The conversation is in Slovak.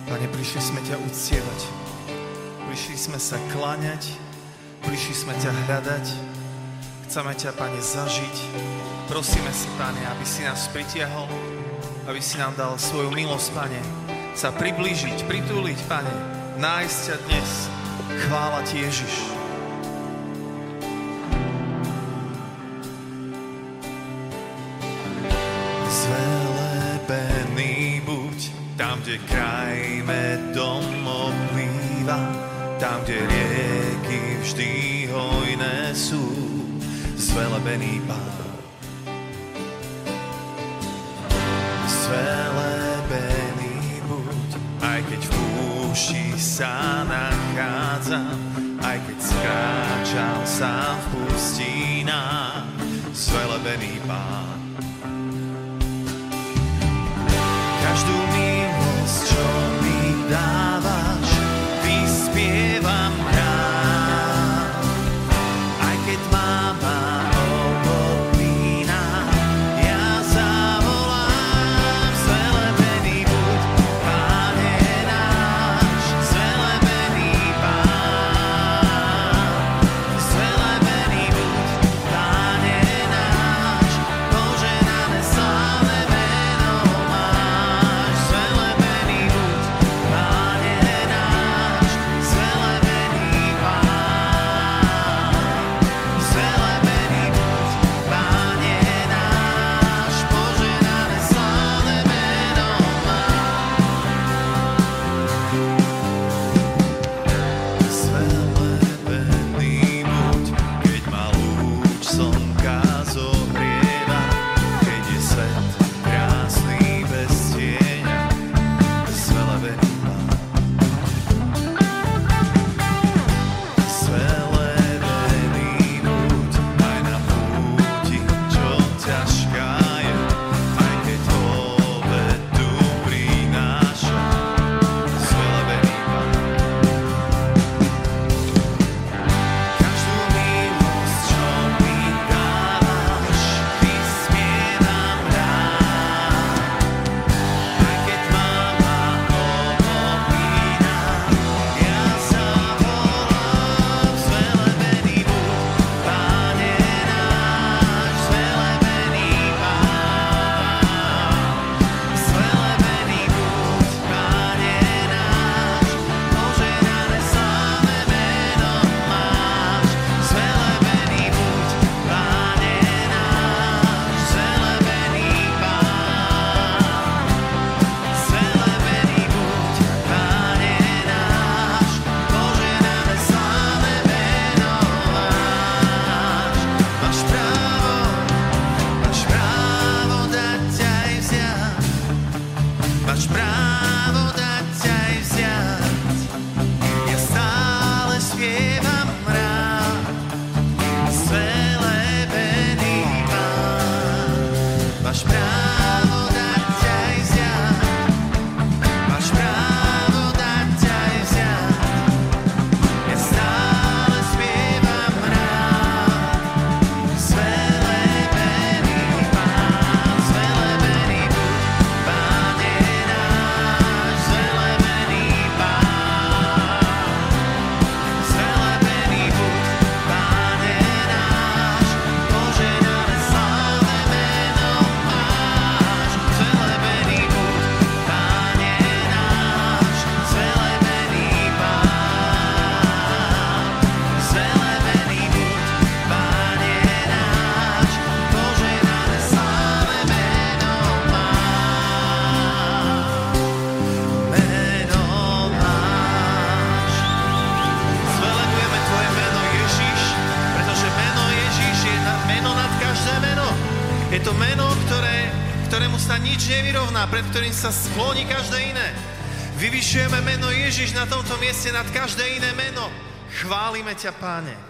Pane, prišli sme ťa uctievať. Prišli sme sa kláňať. Prišli sme ťa hľadať. Chceme ťa, Pane, zažiť. Prosíme si, Pane, aby si nás pritiahol, aby si nám dal svoju milosť, Pane, sa priblížiť, pritúliť, Pane, nájsť ťa dnes. Chvála ti, Ježiš. Zvelebený buď tam, kde kraj medom oplýva, tam, kde rieky vždy hojné sú. Zvelebený Pán. Zvelebený buď, aj keď v púšti sa nachádzam, aj keď skráčal sám v pustinách. Zvelebený Pán. Každú milosť, čo mi dávaš, vyspievam rád. Aj keď máma opomína, ja zavolám. Zvelebený buď, Pane náš, zvelebený Pán. Zvelebený buď, Pane náš, požehnané slávne meno máš. Zvelebený buď, Pane náš, zvelebený Pán. Zvelebený buď, Pane náš, požehnané slávne meno máš. Zvelebený buď, keď ma lúč slnka zohrieva, keď je svet krásny bez tieňa. Zvelebený Pán. Zvelebený buď aj na púti, čo ťažká je, aj keď obetu prinášam. Zvelebený Pán. Každú milosť, čo mi dávaš, vyspievam rád. Aj keď máma opomína, ja zavolám. Zvelebený buď, Pane náš, zvelebený Pán. Zvelebený buď, Pane náš, požehnané slávne meno máš. Zvelebený buď, Pane náš, zvelebený Pán. Zvelebený buď, Pane náš, požehnané slávne meno máš. Máš právo dať ťa aj vziať. Máš právo dať ťa aj vziať. Ja stále spievam rád. Zvelebený Pán. Máš právo dať ťa aj vziať. Máš právo dať ťa aj vziať. Ja stále spievam rád. Zvelebený Pán. Zvelebený buď, Pane náš, zvelebený Pán. Zvelebený buď, Pane náš, požehnané slávne meno máš. Zvelebený buď, Pane náš, zvelebený Pán. Zvelebený buď, Pane náš, požehnané slávne meno máš. Meno máš. Zvelebujeme tvoje meno, Ježiš, pretože meno Ježiš je meno nad každé meno. Je to meno, ktorému sa nič nevyrovná, pred ktorým sa skloní každé iné. Vyvyšujeme meno Ježiš na tomto mieste nad každé iné meno. Chválime ťa, Páne.